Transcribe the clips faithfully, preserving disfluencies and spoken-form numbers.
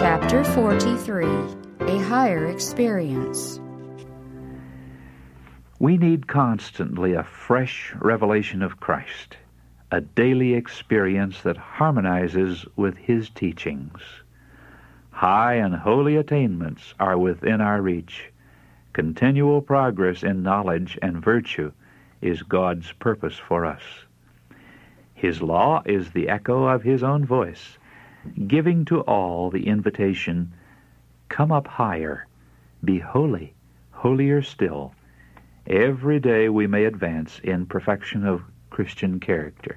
Chapter forty-three, A Higher Experience. We need constantly a fresh revelation of Christ, a daily experience that harmonizes with His teachings. High and holy attainments are within our reach. Continual progress in knowledge and virtue is God's purpose for us. His law is the echo of His own voice, giving to all the invitation, "Come up higher, be holy, holier still." Every day we may advance in perfection of Christian character.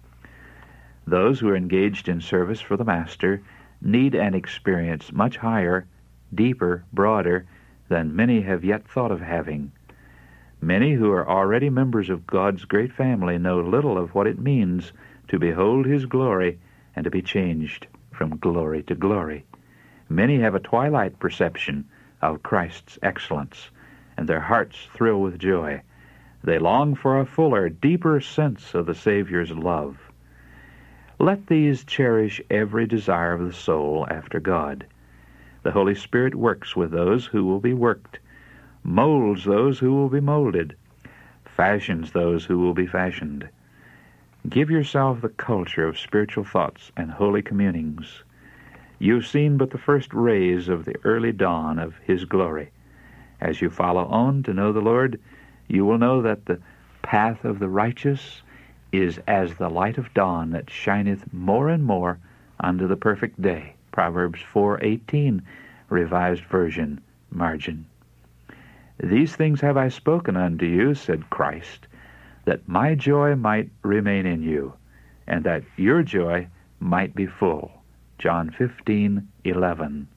Those who are engaged in service for the Master need an experience much higher, deeper, broader than many have yet thought of having. Many who are already members of God's great family know little of what it means to behold His glory and to be changed from glory to glory. Many have a twilight perception of Christ's excellence, and their hearts thrill with joy. They long for a fuller, deeper sense of the Savior's love. Let these cherish every desire of the soul after God. The Holy Spirit works with those who will be worked, molds those who will be molded, fashions those who will be fashioned. Give yourself the culture of spiritual thoughts and holy communings. You've seen but the first rays of the early dawn of His glory. As you follow on to know the Lord, you will know that the path of the righteous is as the light of dawn that shineth more and more unto the perfect day. Proverbs four eighteen, Revised Version, margin. These things have I spoken unto you, said Christ, that my joy might remain in you, and that your joy might be full. John fifteen eleven.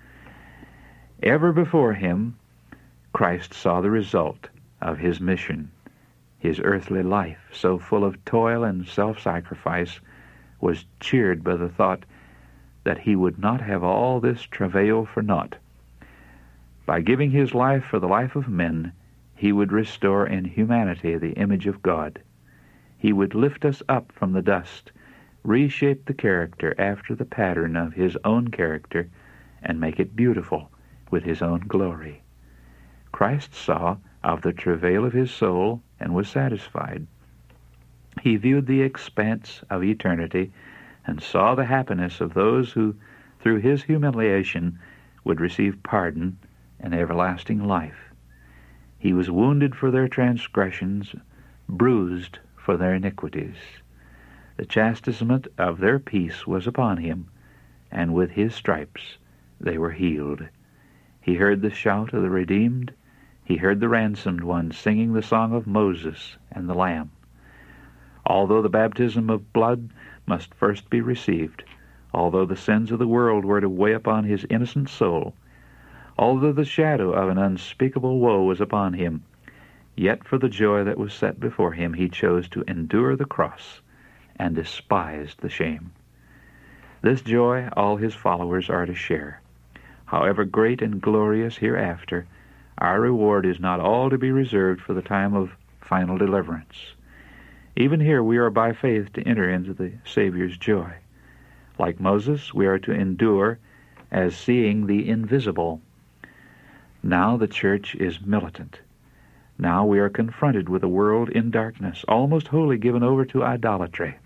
Ever before Him, Christ saw the result of His mission. His earthly life, so full of toil and self-sacrifice, was cheered by the thought that He would not have all this travail for naught. By giving His life for the life of men, He would restore in humanity the image of God. He would lift us up from the dust, reshape the character after the pattern of His own character, and make it beautiful with His own glory. Christ saw of the travail of His soul and was satisfied. He viewed the expanse of eternity and saw the happiness of those who, through His humiliation, would receive pardon and everlasting life. He was wounded for their transgressions, bruised for their iniquities. The chastisement of their peace was upon Him, and with His stripes they were healed. He heard the shout of the redeemed. He heard the ransomed ones singing the song of Moses and the Lamb. Although the baptism of blood must first be received, although the sins of the world were to weigh upon His innocent soul, although the shadow of an unspeakable woe was upon Him, yet for the joy that was set before Him He chose to endure the cross and despised the shame. This joy all His followers are to share. However great and glorious hereafter, our reward is not all to be reserved for the time of final deliverance. Even here we are by faith to enter into the Savior's joy. Like Moses, we are to endure as seeing the invisible. Now the church is militant. Now we are confronted with a world in darkness, almost wholly given over to idolatry.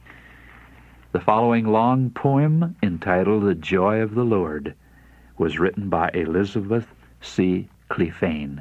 The following long poem, entitled The Joy of the Lord, was written by Elizabeth C. Clephane.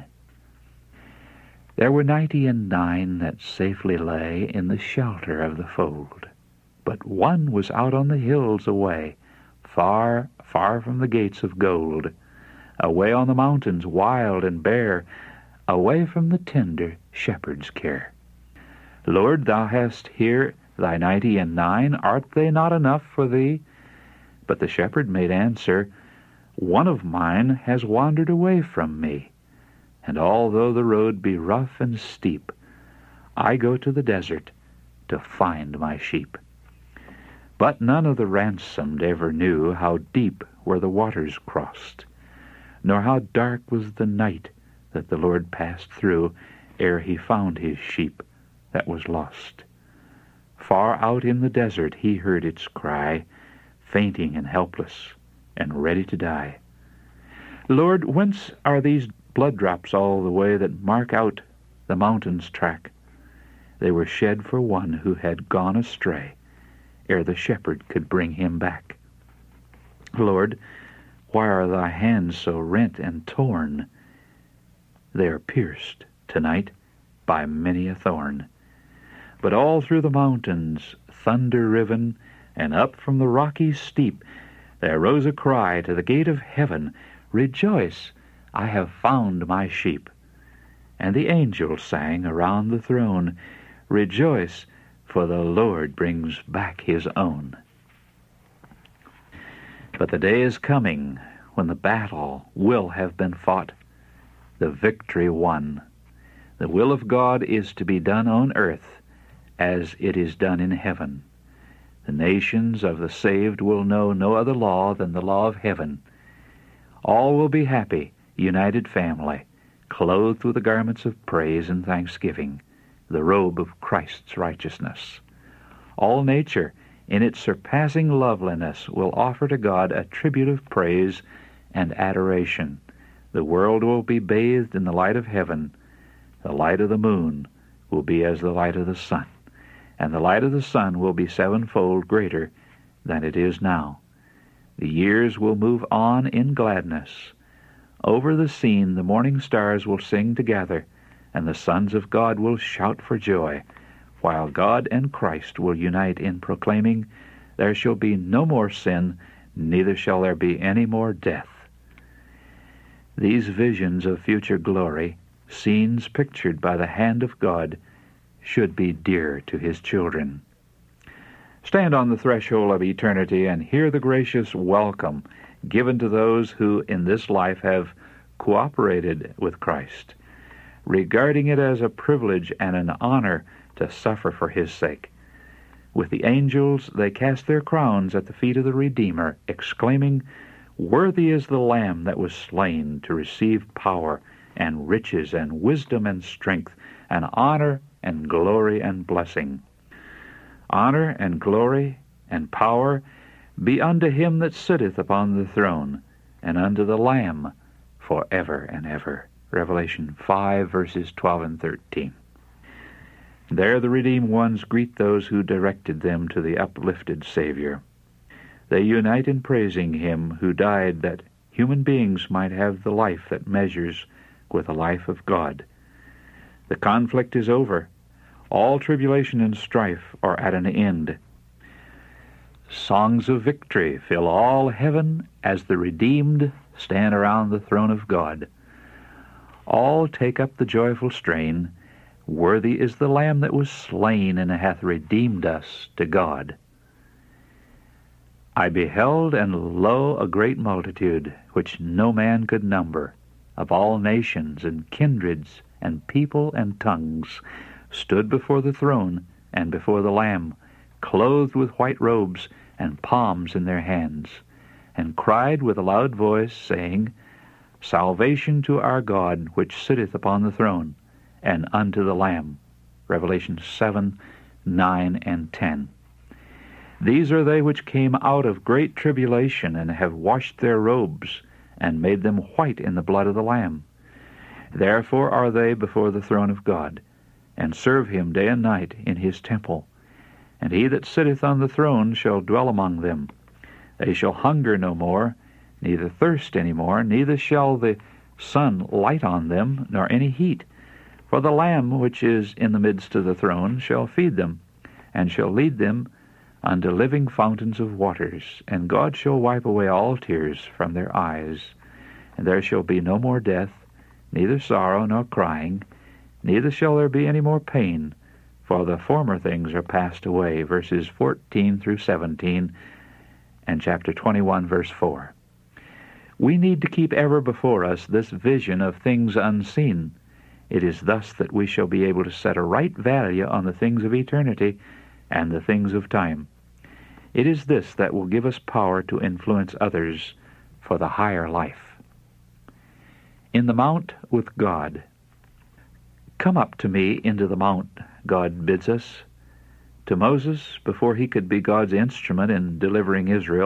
There were ninety and nine that safely lay in the shelter of the fold, but one was out on the hills away, far, far from the gates of gold, away on the mountains wild and bare, away from the tender shepherd's care. Lord, thou hast here thy ninety and nine, art they not enough for thee? But the shepherd made answer, One of mine has wandered away from me, and although the road be rough and steep, I go to the desert to find my sheep. But none of the ransomed ever knew how deep were the waters crossed, nor how dark was the night that the Lord passed through ere He found His sheep that was lost. Far out in the desert He heard its cry, fainting and helpless, and ready to die. Lord, whence are these blood drops all the way that mark out the mountain's track? They were shed for one who had gone astray, ere the shepherd could bring him back. Lord, why are thy hands so rent and torn? They are pierced tonight by many a thorn. But all through the mountains, thunder-riven, and up from the rocky steep, there rose a cry to the gate of heaven, Rejoice, I have found my sheep. And the angels sang around the throne, Rejoice, for the Lord brings back his own. But the day is coming when the battle will have been fought, the victory won. The will of God is to be done on earth as it is done in heaven. The nations of the saved will know no other law than the law of heaven. All will be happy, united family, clothed with the garments of praise and thanksgiving, the robe of Christ's righteousness. All nature, in its surpassing loveliness, will offer to God a tribute of praise and adoration. The world will be bathed in the light of heaven. The light of the moon will be as the light of the sun, and the light of the sun will be sevenfold greater than it is now. The years will move on in gladness. Over the scene the morning stars will sing together, and the sons of God will shout for joy, while God and Christ will unite in proclaiming, There shall be no more sin, neither shall there be any more death. These visions of future glory, scenes pictured by the hand of God, should be dear to his children. Stand on the threshold of eternity and hear the gracious welcome given to those who in this life have cooperated with Christ, regarding it as a privilege and an honor to suffer for his sake. With the angels they cast their crowns at the feet of the Redeemer, exclaiming, Worthy is the Lamb that was slain to receive power and riches and wisdom and strength and honor and glory and blessing. Honor and glory and power be unto him that sitteth upon the throne, and unto the Lamb for ever and ever. Revelation five, verses twelve and thirteen. There the redeemed ones greet those who directed them to the uplifted Savior. They unite in praising him who died that human beings might have the life that measures with the life of God. The conflict is over. All tribulation and strife are at an end. Songs of victory fill all heaven as the redeemed stand around the throne of God. All take up the joyful strain, Worthy is the Lamb that was slain and hath redeemed us to God. I beheld, and lo, a great multitude, which no man could number, of all nations and kindreds and people and tongues, stood before the throne and before the Lamb, clothed with white robes and palms in their hands, and cried with a loud voice, saying, Salvation to our God, which sitteth upon the throne, and unto the Lamb. Revelation seven, nine, and ten. These are they which came out of great tribulation, and have washed their robes, and made them white in the blood of the Lamb. Therefore are they before the throne of God, and serve him day and night in his temple. And he that sitteth on the throne shall dwell among them. They shall hunger no more, neither thirst any more, neither shall the sun light on them, nor any heat. For the Lamb which is in the midst of the throne shall feed them, and shall lead them unto living fountains of waters, and God shall wipe away all tears from their eyes. And there shall be no more death, neither sorrow nor crying, neither shall there be any more pain, for the former things are passed away. Verses fourteen through seventeen, and chapter twenty-one, verse four. We need to keep ever before us this vision of things unseen. It is thus that we shall be able to set a right value on the things of eternity and the things of time. It is this that will give us power to influence others for the higher life. In the mount with God. Come up to me into the mount, God bids us. To Moses, before he could be God's instrument in delivering Israel,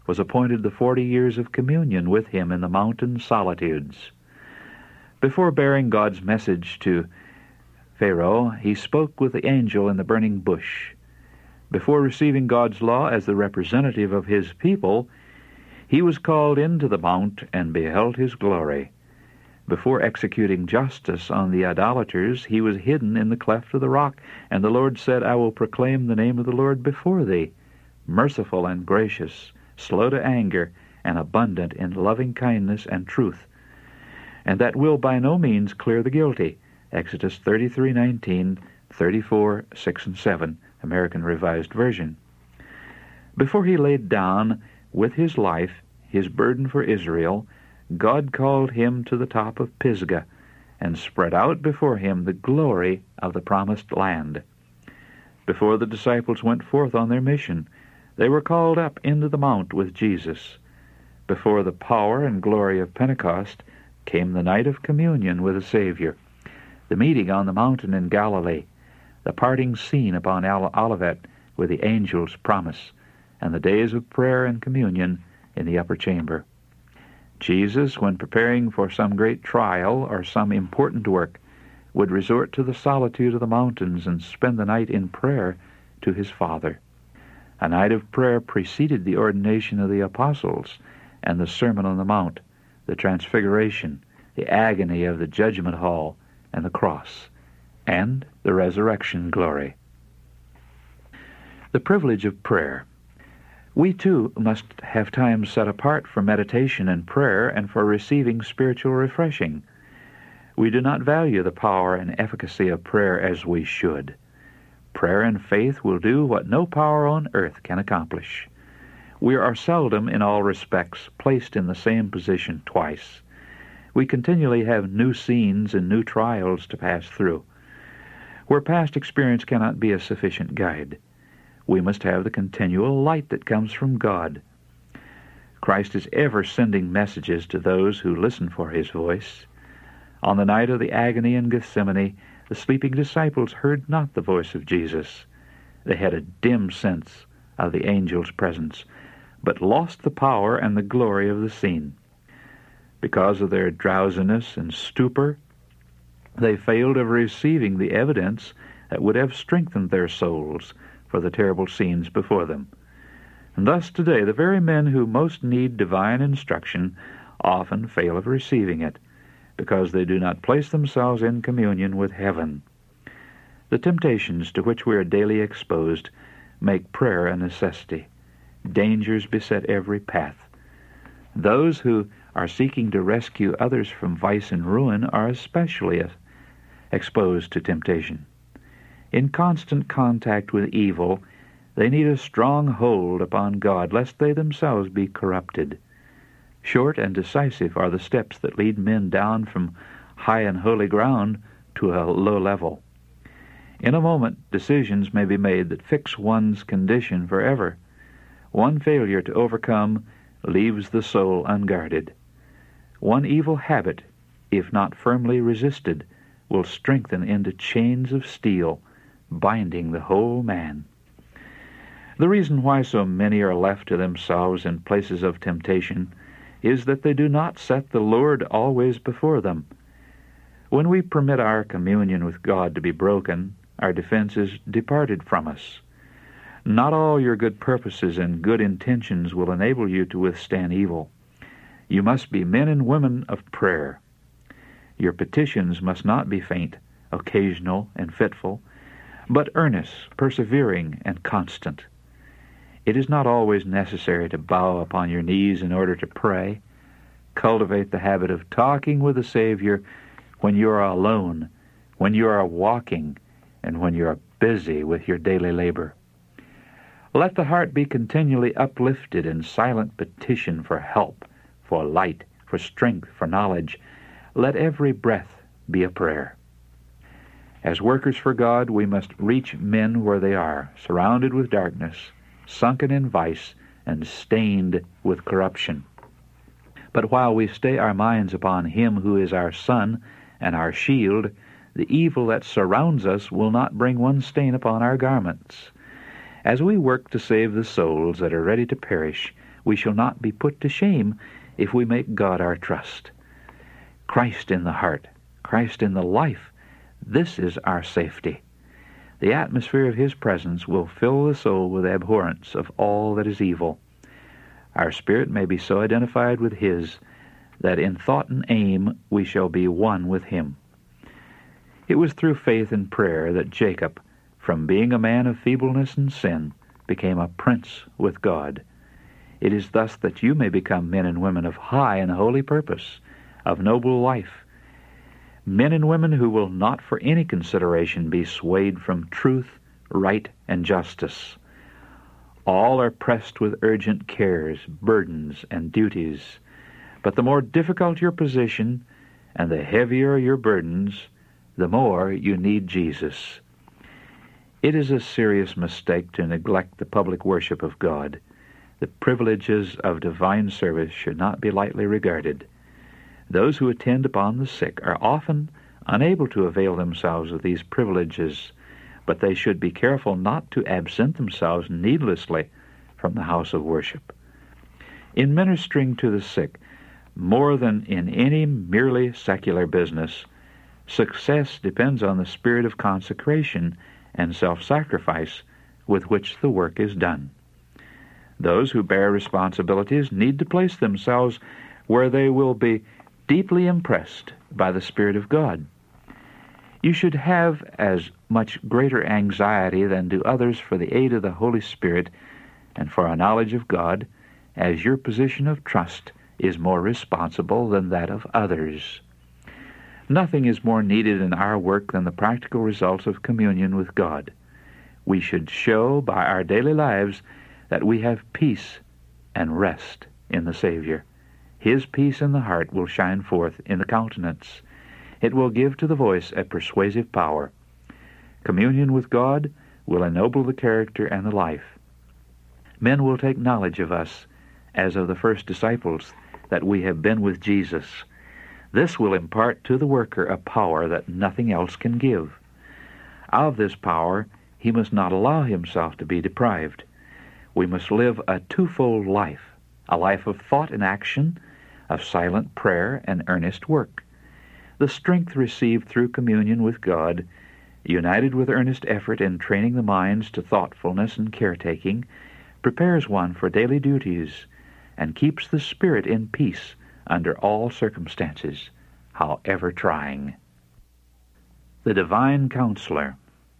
was appointed the forty years of communion with him in the mountain solitudes. Before bearing God's message to Pharaoh, he spoke with the angel in the burning bush. Before receiving God's law as the representative of his people, he was called into the mount and beheld his glory. Before executing justice on the idolaters, he was hidden in the cleft of the rock, and the Lord said, I will proclaim the name of the Lord before thee, merciful and gracious, slow to anger, and abundant in loving kindness and truth, and that will by no means clear the guilty. Exodus thirty-three nineteen, thirty-four, six and seven, American Revised Version. Before he laid down with his life his burden for Israel, God called him to the top of Pisgah and spread out before him the glory of the promised land. Before the disciples went forth on their mission, they were called up into the mount with Jesus. Before the power and glory of Pentecost came the night of communion with the Savior, the meeting on the mountain in Galilee, the parting scene upon Olivet with the angel's promise, and the days of prayer and communion in the upper chamber. Jesus, when preparing for some great trial or some important work, would resort to the solitude of the mountains and spend the night in prayer to his Father. A night of prayer preceded the ordination of the apostles and the Sermon on the Mount, the Transfiguration, the agony of the judgment hall and the cross, and the resurrection glory. The privilege of prayer. We too must have time set apart for meditation and prayer and for receiving spiritual refreshing. We do not value the power and efficacy of prayer as we should. Prayer and faith will do what no power on earth can accomplish. We are seldom, in all respects, placed in the same position twice. We continually have new scenes and new trials to pass through. Where past experience cannot be a sufficient guide, we must have the continual light that comes from God. Christ is ever sending messages to those who listen for his voice. On the night of the agony in Gethsemane, the sleeping disciples heard not the voice of Jesus. They had a dim sense of the angel's presence, but lost the power and the glory of the scene. Because of their drowsiness and stupor, they failed of receiving the evidence that would have strengthened their souls for the terrible scenes before them. And thus today the very men who most need divine instruction often fail of receiving it, because they do not place themselves in communion with heaven. The temptations to which we are daily exposed make prayer a necessity. Dangers beset every path. Those who are seeking to rescue others from vice and ruin are especially exposed to temptation. In constant contact with evil, they need a strong hold upon God, lest they themselves be corrupted. Short and decisive are the steps that lead men down from high and holy ground to a low level. In a moment, decisions may be made that fix one's condition forever. One failure to overcome leaves the soul unguarded. One evil habit, if not firmly resisted, will strengthen into chains of steel, binding the whole man. The reason why so many are left to themselves in places of temptation is that they do not set the Lord always before them. When we permit our communion with God to be broken, our defense is departed from us. Not all your good purposes and good intentions will enable you to withstand evil. You must be men and women of prayer. Your petitions must not be faint, occasional, and fitful, but earnest, persevering, and constant. It is not always necessary to bow upon your knees in order to pray. Cultivate the habit of talking with the Savior when you are alone, when you are walking, and when you are busy with your daily labor. Let the heart be continually uplifted in silent petition for help, for light, for strength, for knowledge. Let every breath be a prayer. As workers for God, we must reach men where they are, surrounded with darkness, sunken in vice, and stained with corruption. But while we stay our minds upon Him who is our sun and our shield, the evil that surrounds us will not bring one stain upon our garments. As we work to save the souls that are ready to perish, We shall not be put to shame if we make God our trust. Christ in the heart, Christ in the life, this is our safety. The atmosphere of His presence will fill the soul with abhorrence of all that is evil. Our spirit may be so identified with His that in thought and aim we shall be one with Him. It was through faith and prayer that Jacob, from being a man of feebleness and sin, became a prince with God. It is thus that you may become men and women of high and holy purpose, of noble life, men and women who will not for any consideration be swayed from truth, right, and justice. All are pressed with urgent cares, burdens, and duties. But the more difficult your position, and the heavier your burdens, the more you need Jesus. It is a serious mistake to neglect the public worship of God. The privileges of divine service should not be lightly regarded. Those who attend upon the sick are often unable to avail themselves of these privileges, but they should be careful not to absent themselves needlessly from the house of worship. In ministering to the sick, more than in any merely secular business, success depends on the spirit of consecration and self-sacrifice with which the work is done. Those who bear responsibilities need to place themselves where they will be deeply impressed by the Spirit of God. You should have as much greater anxiety than do others for the aid of the Holy Spirit and for a knowledge of God, as your position of trust is more responsible than that of others. Nothing is more needed in our work than the practical results of communion with God. We should show by our daily lives that we have peace and rest in the Savior. His peace in the heart will shine forth in the countenance. It will give to the voice a persuasive power. Communion with God will ennoble the character and the life. Men will take knowledge of us, as of the first disciples, that we have been with Jesus. This will impart to the worker a power that nothing else can give. Of this power he must not allow himself to be deprived. We must live a twofold life, a life of thought and action, of silent prayer and earnest work. The strength received through communion with God, united with earnest effort in training the minds to thoughtfulness and caretaking, prepares one for daily duties and keeps the spirit in peace under all circumstances, however trying. The Divine Counselor.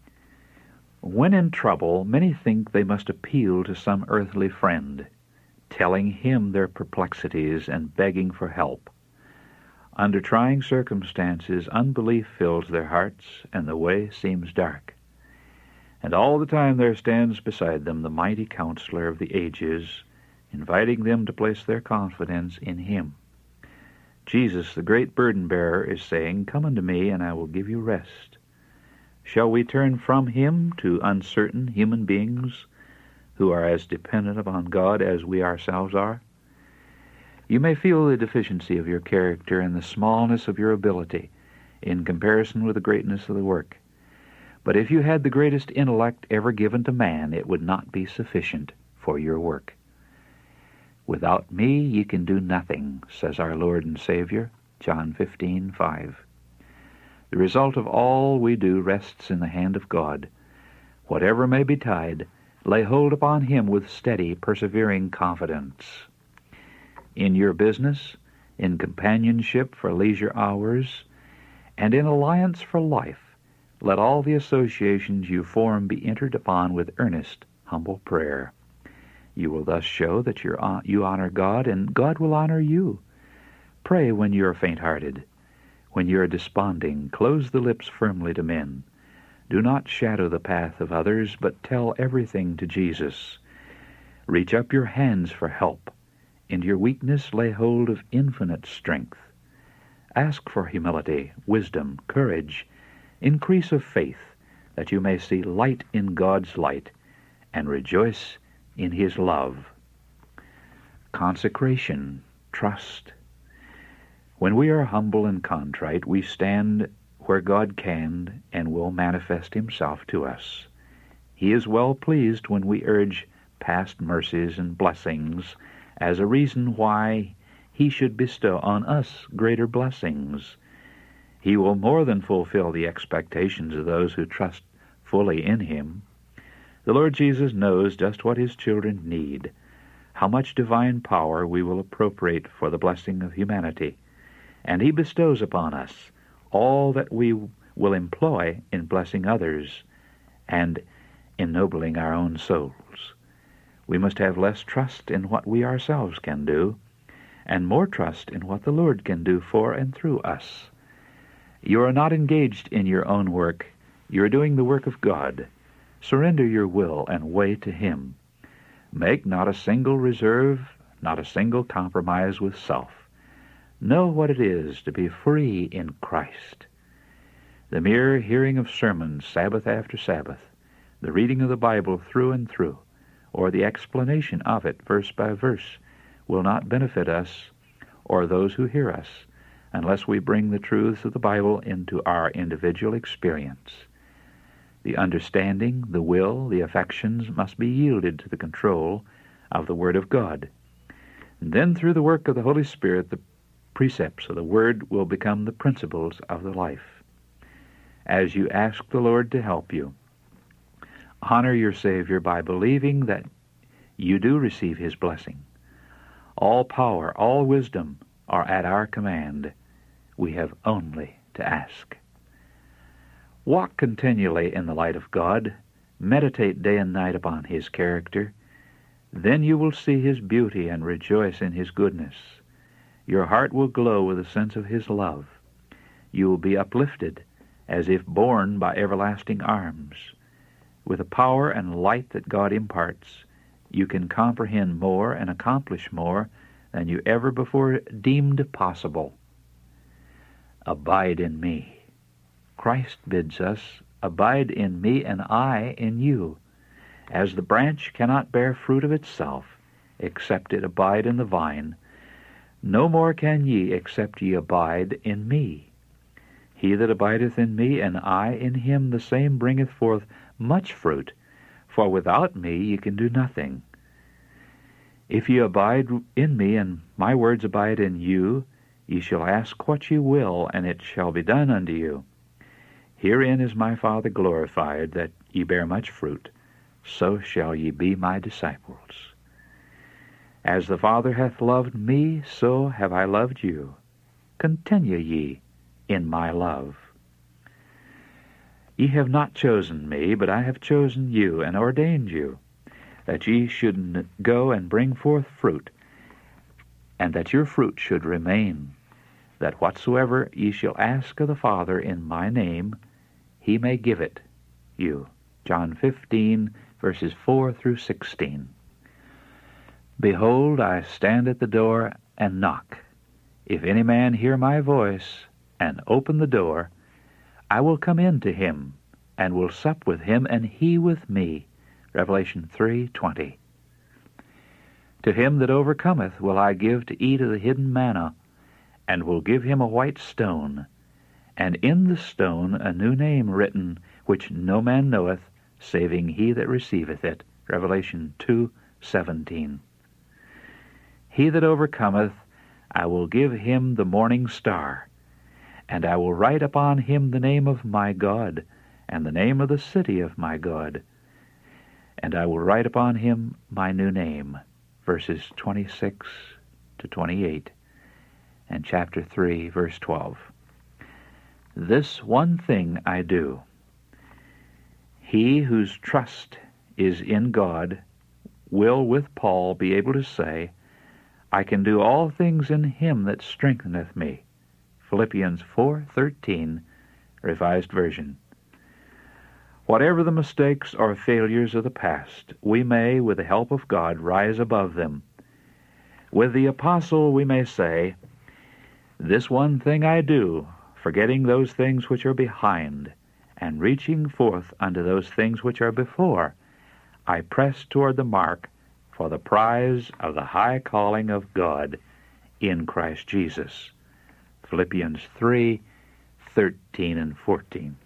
When in trouble, many think they must appeal to some earthly friend, telling him their perplexities and begging for help. Under trying circumstances, unbelief fills their hearts, and the way seems dark. And all the time there stands beside them the mighty Counselor of the ages, inviting them to place their confidence in Him. Jesus, the great burden-bearer, is saying, "Come unto me, and I will give you rest." Shall we turn from Him to uncertain human beings who are as dependent upon God as we ourselves are? You may feel the deficiency of your character and the smallness of your ability in comparison with the greatness of the work. But if you had the greatest intellect ever given to man, it would not be sufficient for your work. "Without me ye can do nothing," says our Lord and Savior, John fifteen five. The result of all we do rests in the hand of God. Whatever may betide, lay hold upon Him with steady, persevering confidence. In your business, in companionship for leisure hours, and in alliance for life, let all the associations you form be entered upon with earnest, humble prayer. You will thus show that you're, you honor God, and God will honor you. Pray when you are faint-hearted. When you are desponding, close the lips firmly to men. Do not shadow the path of others, but tell everything to Jesus. Reach up your hands for help. In your weakness lay hold of infinite strength. Ask for humility, wisdom, courage, increase of faith, that you may see light in God's light, and rejoice in His love. Consecration, trust. When we are humble and contrite, we stand where God can and will manifest Himself to us. He is well pleased when we urge past mercies and blessings as a reason why he should bestow on us greater blessings. He will more than fulfill the expectations of those who trust fully in him. The Lord Jesus knows just what his children need, how much divine power we will appropriate for the blessing of humanity, and he bestows upon us all that we will employ in blessing others and ennobling our own souls. We must have less trust in what we ourselves can do, and more trust in what the Lord can do for and through us. You are not engaged in your own work. You are doing the work of God. Surrender your will and way to him. Make not a single reserve, not a single compromise with self. Know what it is to be free in Christ. The mere hearing of sermons Sabbath after Sabbath, the reading of the Bible through and through, or the explanation of it verse by verse, will not benefit us or those who hear us unless we bring the truths of the Bible into our individual experience. The understanding, the will, the affections must be yielded to the control of the Word of God. And then through the work of the Holy Spirit, the precepts of the Word will become the principles of the life. As you ask the Lord to help you, honor your Savior by believing that you do receive his blessing. All power, all wisdom are at our command. We have only to ask. Walk continually in the light of God. Meditate day and night upon his character. Then you will see his beauty and rejoice in his goodness. Your heart will glow with a sense of his love. You will be uplifted as if borne by everlasting arms. With the power and light that God imparts, you can comprehend more and accomplish more than you ever before deemed possible. Abide in me. Christ bids us, abide in me and I in you. As the branch cannot bear fruit of itself, except it abide in the vine, no more can ye except ye abide in me. He that abideth in me and I in him, the same bringeth forth much fruit, for without me ye can do nothing. If ye abide in me, and my words abide in you, ye shall ask what ye will, and it shall be done unto you. Herein is my Father glorified, that ye bear much fruit, so shall ye be my disciples. As the Father hath loved me, so have I loved you. Continue ye in my love. Ye have not chosen me, but I have chosen you, and ordained you, that ye should go and bring forth fruit, and that your fruit should remain, that whatsoever ye shall ask of the Father in my name, he may give it you. John fifteen, verses four through sixteen. Behold, I stand at the door and knock. If any man hear my voice, and open the door, I will come in to him, and will sup with him, and he with me. Revelation three twenty. To him that overcometh will I give to eat of the hidden manna, and will give him a white stone, and in the stone a new name written, which no man knoweth, saving he that receiveth it. Revelation two seventeen. He that overcometh, I will give him the morning star, and I will write upon him the name of my God, and the name of the city of my God, and I will write upon him my new name. Verses twenty-six to twenty-eight, and chapter three, verse twelve. This one thing I do. He whose trust is in God will with Paul be able to say, I can do all things in him that strengtheneth me. Philippians four thirteen, Revised Version. Whatever the mistakes or failures of the past, we may, with the help of God, rise above them. With the apostle we may say, This one thing I do, forgetting those things which are behind, and reaching forth unto those things which are before, I press toward the mark for the prize of the high calling of God in Christ Jesus. Philippians three thirteen and fourteen.